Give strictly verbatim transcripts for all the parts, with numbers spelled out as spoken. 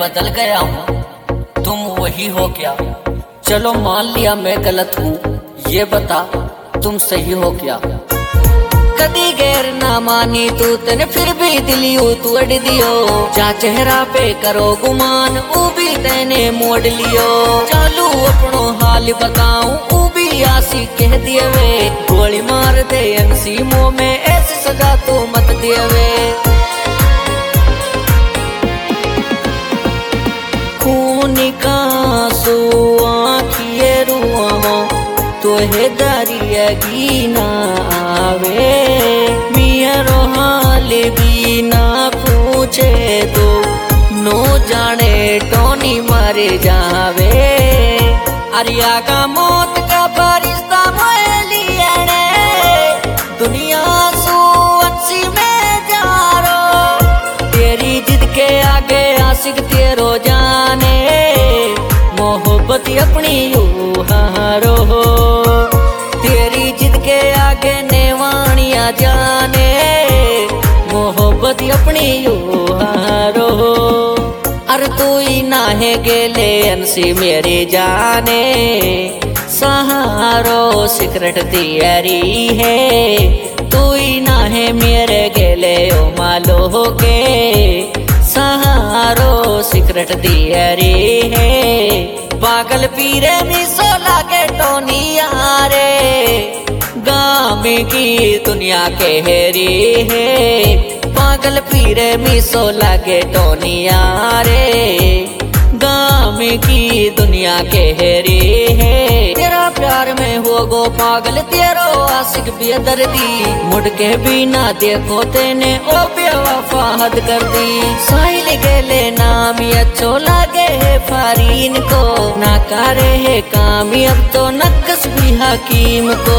बदल गया हूँ, तुम वही हो क्या? चलो मान लिया मैं गलत हूँ, ये बता तुम सही हो क्या? कदी गैर ना मानी तू तेने फिर भी दिलियो तू अड़ दियो, जा चेहरा पे करो गुमान ऊ भी तेने मोड़ लियो। चालू अपनो हाल बताऊं ऊ भी आसी कह दिए वे, गोली मार दे अंसी मुंह में ऐसी सजा तो मत दिए वे। खून का आंसू आँखिए रुआ तो है दरिया ना आवे, मियारो हाल भी ना पूछे तो नो जाने टोनी मर जावे। अरिया का मौत का फरिश्ता लिया दुनिया सू अंसी में जारो, तेरी जिद के आगे आशिक तेरो जाने, मोहब्बत अपनी यू हारो, तेरी जिद के आगे नेवानिया जाने, मोहब्बत अपनी यू हारो। अरे तू ही ना है गेले अंसी मेरी जाने, सहारो सिकरट तियारी है, तू ही ना है मेरे गेले ओ मालो के, सहारो सिकरट तियारी है। पागल पीरे मिसो लागे टोनिया रे, गाम की दुनिया के हेरी है, पागल पीरे मिसो लागे टोनिया रे, गाम की दुनिया के हेरी है। तेरा प्यार में हो गो पागल तेरो आशिक बेदर्दी, मुड़ के भी ना देखो तेने ओ बेवफा हद कर दी। साहिल गेले नाम अच्छो लागे है फारीन को, ना करे है कामयाब तो नक्स भी हकीम को।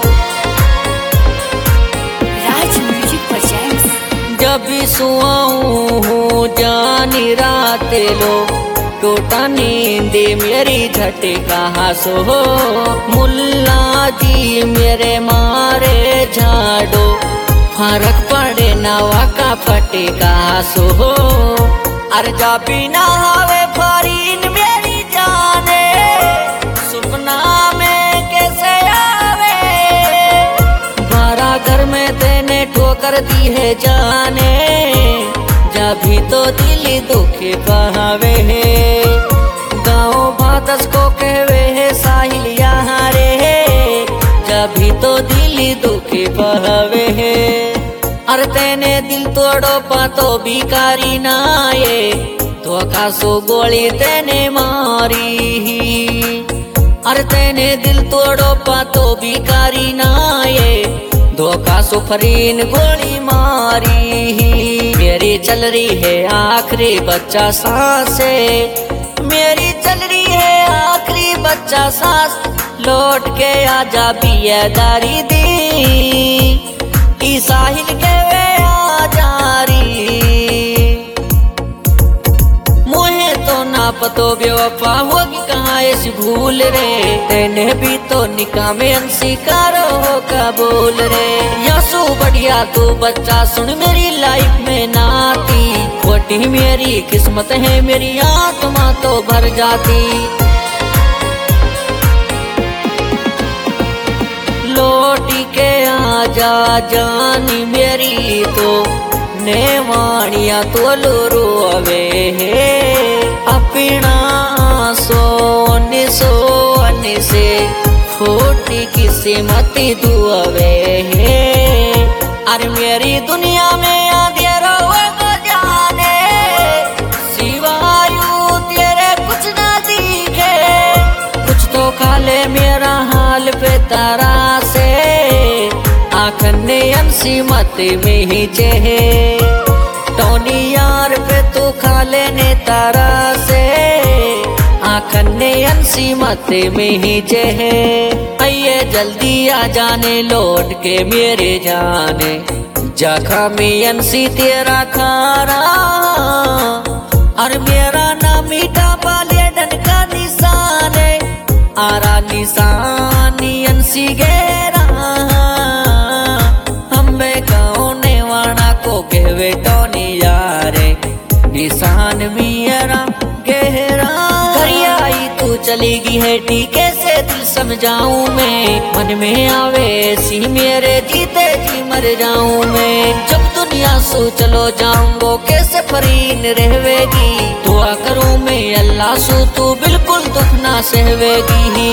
जब भी सुआऊं हूँ जानी रात लो, टूटा नींद मेरी झटे कहाँ सो, मुल्ला जी मेरे मारे झाड़ो, फर्क पड़े नवा का फटे कहाँ सो। अर्जा बिना हवे फरीन मेरी जाने, सुपना में कैसे आवे, बारा घर में तेने ठोकर दी है जाने, जभी तो दिली दुखी पावे है। गाँव भादस को कहवे है साहिल यहाँ रे, जभी तो दिली दुखी पावे है। अरे तेने दिल तोड़ो पातो भिकारी ना ये, तो कासो गोली तेने मारी, अरे तेने दिल तोड़ो पातो भिकारी ना ये, धोखा सुफरीन गोली मारी। मेरी चल रही है आखिरी बच्चा सांसे, मेरी चल रही है आखिरी बच्चा सांस, लौट के आजा बियादारी दी, ई साहिल के वे आजारी। मोहे तो ना पतो बेवफा होगी कहाँ ऐसी भूल रे, तेने भी तो निकाह में अंसी कारो हो कबूल रे। यसु बढ़िया तू बच्चा सुन मेरी लाइफ में नाती, खोटी मेरी किस्मत है मेरी आत्मा तो भर जाती। लौटी के आजा जानी मेरी तो, नेवानिया तो रोवे है, अपना सोने सोने से खोटी किस्मत दुआवे है। अरे मेरी दुनिया में अंधेरा को जाने, सिवायू तेरे कुछ ना दिखे, कुछ तो खा ले मेरा हाल पे तारा से, आखने अंसी मत में ही चेहे, टोनी यार पे तू खा लेने तारा से, आखने अंसी मत में ही चेहे। आइए जल्दी आ जाने लौट के मेरे जाने, जखा में अंसी तेरा खारा, और मेरा नाम मीठा पाले डन का निशान है, आरा निशानी अंसी गेरा, हम्बे गाँव नेवाना को कहवे टोनी यारे, निशान मियरा। चलेगी है टीके से दिल समझाऊं मैं, मन में आवे सी मेरे जीते जी मर जाऊं मैं। जब दुनिया सो चलो जाऊंगो कैसे फरीन रहवेगी, दुआ करूं मैं अल्लाह सू तू बिल्कुल दुख ना सहवेगी।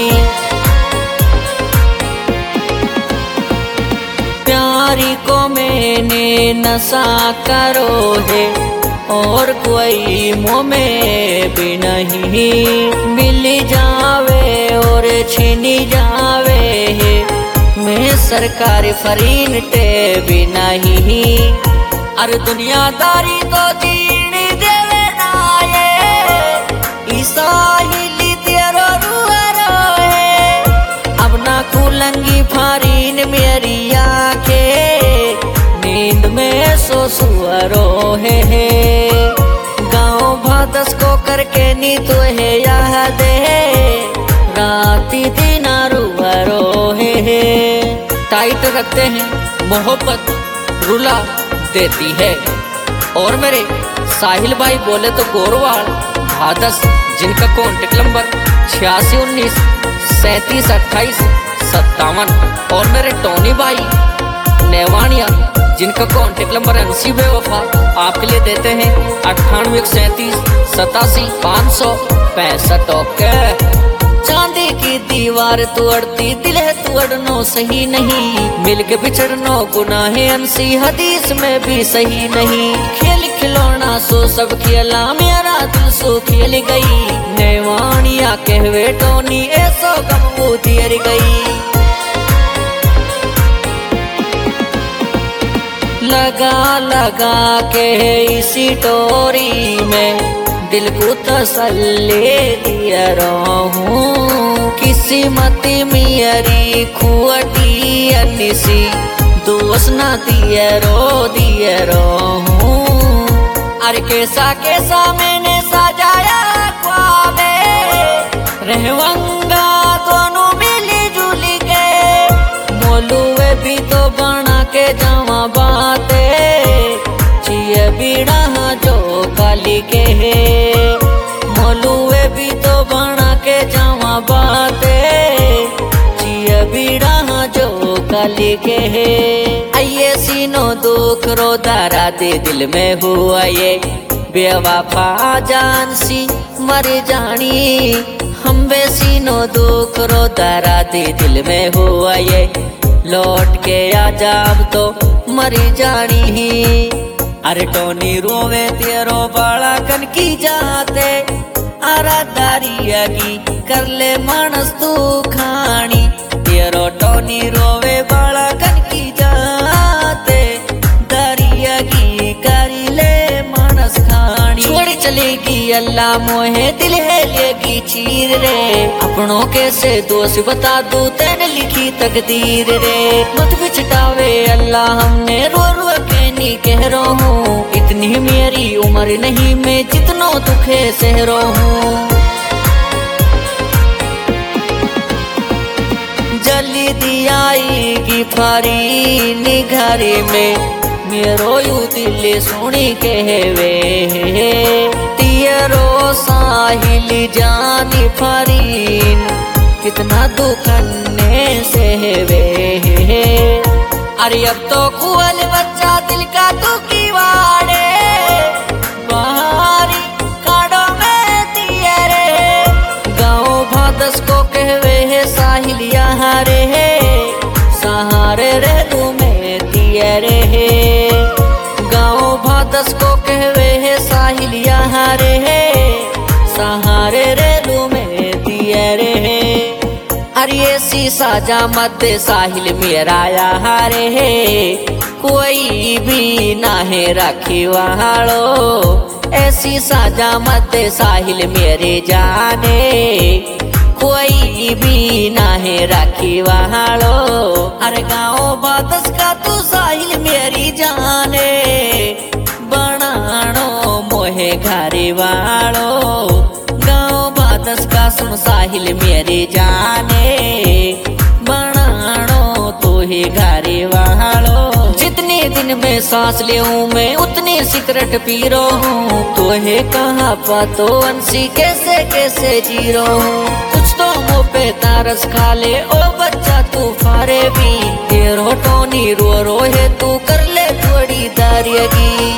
प्यारी को मैंने नशा करो है और कोई मुँह में भी नहीं, मिल जावे और छीनी जावे है, मैं सरकारी फरीन टे भी नहीं। अरे दुनियादारी तो जीनी देवे ना ये, ईसाहिली तेरो रुअरो है, अब ना खुलंगी फरीन मेरी आंखें, नींद में सो सुअरो है, गाँव भादस को करके नी तो है याद है, राती दिन रुअरो है। टाइट रखते हैं मोहब्बत रुला देती है। और मेरे साहिल भाई बोले तो गोरवाल भादस, जिनका कॉन्टेक्ट नंबर छियासी उन्नीस सैंतीस अट्ठाईस सत्तावन। और मेरे टोनी भाई नेवानिया, जिनका कॉन्टेक्ट नंबर अस्सी बेवफा आपके लिए देते हैं अट्ठानवे एक सैंतीस सतासी पाँच सौ पैंसठ। ओके चांदी की दीवार तोड़ती दिल है तोड़नो सही नहीं, मिल के बिछड़नो गुनाह है अंसी हदीस में भी सही नहीं। खेल खिलौना सो सब खेला मेरा दिल सो खेल गई, नेवानिया कहवे टोनी ऐसो गम वो दियर गई। लगा लगा के इसी टोरी में दिल को तसल्ली दिया रहूं, किस्मत मेरी खुअटी अनिसी दोस्त ना दिया रो दिया रहूं। अरे कैसा कैसा मैंने सजाया ख्वाबे, रहवंगा दोनों मिली जुली के, मोलुए भी तो बना के जावा बाते, चिए बीड़ा जो काली के है, मोलुए भी तो बना के जावा बाते, चिए बीड़ा जो काली के है। आइए सीनो दुख रो दारा दे दिल में हुआ ये, बेवफा जान सी मर जानी, हम बेसीनो दुख रो दारा दे दिल में हुआ ये, लौट के आजाब तो मरी जानी। अरे टोनी रोवे तेरो बाला कन की जाते, आरादारिया की कर ले मानस तू खानी, तेरो टोनी रोवे बाला कन की जाते, दारिया की करी ले मानस खानी। छोड़ चलेगी अल्लाह मोहे दिल है लेगी चीर रे, अपनों के से दोष बता दू तेने लिखी तकदीर रे, मत बिछटावे अल्लाह हमने रो रो के नी कह रो हूँ, इतनी मेरी उम्र नहीं मैं जितनो दुखे सह रो हूँ। जल्दी दियाएगी फरीन घर में, मेरो यू दिल सुनी कहवे, तेरो साहिल जानी फरीन कितना दुखने सहवे। अरे अब तो कुल बच्चा दिल का दुखी वाड़े, बाहरी काड़ों में तियरे, गाँव भादस को कहवे है साहिल यहाँ रे, सहारे रे लू में तियरे, गाँव भादस को कहवे है साहिल यहाँ रे, सहारे रे लू में तियरे। अरे शीशा जा मत साहिल मेरा यहाँ रे, कोई भी ना है राखी वालो, ऐसी साजा मत साहिल मेरे जाने, कोई भी ना है राखी वालो। अरे गाँव भादस का तू साहिल मेरी जाने, बनानो मोहे घरे वालो, गाँव भादस का सुन साहिल मेरे जाने, बनानो तो ही घरे वालो। जितनी दिन में सांस ले मैं उतनी सिगरेट पी रहा हूँ। तो है कहाँ पातो अंशी कैसे कैसे जी रहा हूँ। कुछ तो मुँह पे तारस खा ले ओ बच्चा तू फारे भी। तेरो टोनी रो रो है तू कर ले थोड़ी दारियगी।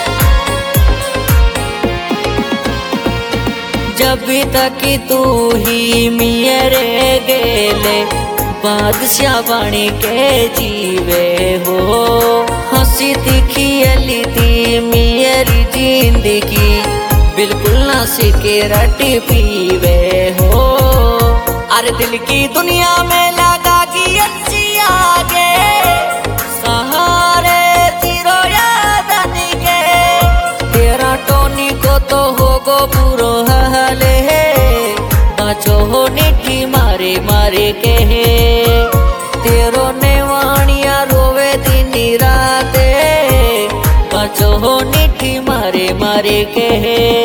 जब तक तू ही मेरे गेले बादशाह बनी के जीवे हो। हंसी तीखी अली थी मेरी जिंदगी बिल्कुल ना सिगरेट पीवे हो। अरे दिल की दुनिया में लगा कि अच्छी आगे सहारे तीरो याद के। तेरा टोनी को तो होगो बुरो हाल है बचो हो निठी मारे मारे के। तेरो नेवाणिया रोवे दिन रात बचो हो निठी मारे मारे के।